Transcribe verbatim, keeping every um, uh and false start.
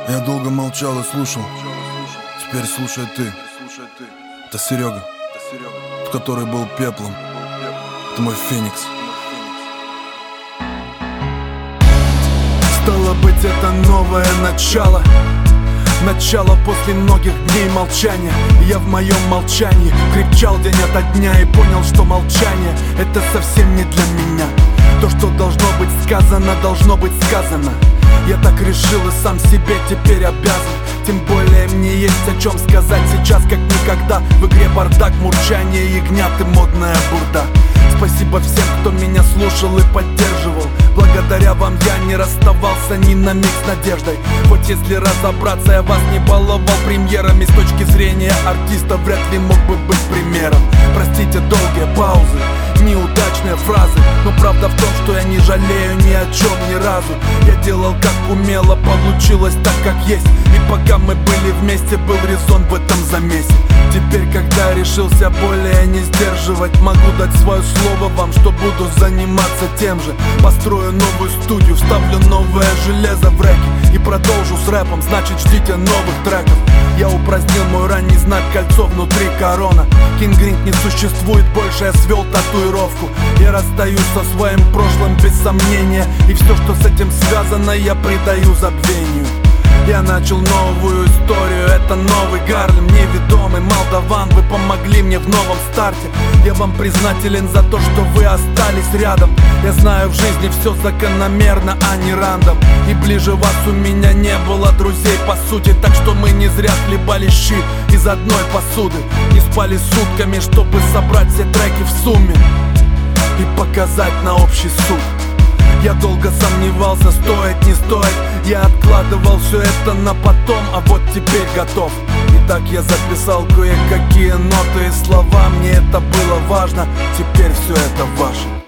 Я долго молчал и слушал. Теперь слушай ты. Это Серега, который был пеплом. Это мой феникс. Стало быть, это новое начало. Начало после многих дней молчания. Я в моем молчании крепчал день ото дня и понял, что молчание — это совсем не для меня. То, что должно быть сказано, должно быть сказано. Я так решил и сам себе теперь обязан. Тем более мне есть о чем сказать сейчас, как никогда. В игре бардак, мурчание, ягнят и модная бурда. Спасибо всем, кто меня слушал и поддерживал. Благодаря вам я не расставался ни на миг с надеждой. Хоть если разобраться, я вас не баловал премьерами. С точки зрения артиста вряд ли мог бы быть примером. Простите долгие паузы, неудачные фразы, но правда в том, что я не жалею ни о чем ни разу. Я делал как умело, получилось так, как есть. И пока мы были вместе, был резон в этом замесе. Теперь, когда решился более не сдерживать, могу дать свое слово вам, что буду заниматься тем же. Построю новую студию, вставлю новое железо в рэки и продолжу с рэпом, значит ждите новых треков. Я упразднил мой ранний знак, кольцо внутри корона. King Grinch не существует больше, я свел татуировку. Я расстаюсь со своим прошлым без сомнения, и все, что с этим связано, я предаю забвению. Я начал новую историю, это новый Гарлем, неведомый молдаван. Вы помогли мне в новом старте. Я вам признателен за то, что вы остались рядом. Я знаю, в жизни все закономерно, а не рандом. И ближе вас у меня не было друзей, по сути. Так что мы не зря хлебали щи из одной посуды. Не спали сутками, чтобы собрать все треки в сумме и показать на общий суд. Я долго сомневался, стоит, не стоит. Я откладывал все это на потом, а вот теперь готов. Итак, я записал кое-какие ноты и слова. Мне это было важно, теперь все это ваше.